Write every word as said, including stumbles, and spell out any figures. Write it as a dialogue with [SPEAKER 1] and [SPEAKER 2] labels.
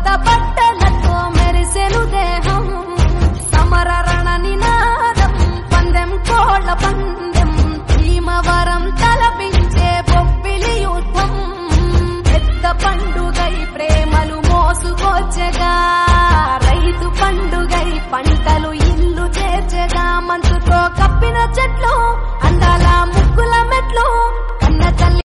[SPEAKER 1] బట్టలతో మెరిసెను దేహం సమర రణ నినాదం పందెం కోళ్ళ పందెం భీమవరం తల